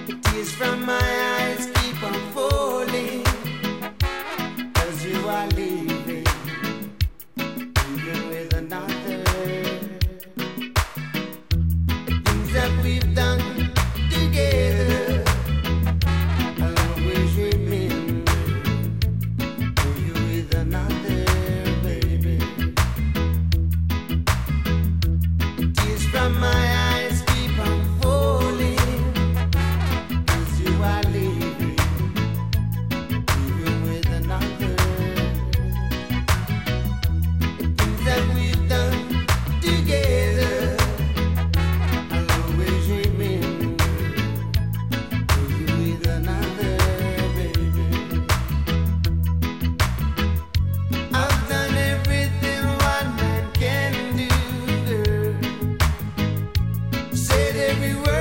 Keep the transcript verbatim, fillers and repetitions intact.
Tears from my eyes keep on falling, 'cause you are leaving, even with another. Things that we've done together, I'll always remember you with another, baby. Tears from my eyes keep on falling, 'cause you are leaving, even with another. Things that we've done together, I'll always remember you with another, baby. I've done everything one man can do, girl. Said every word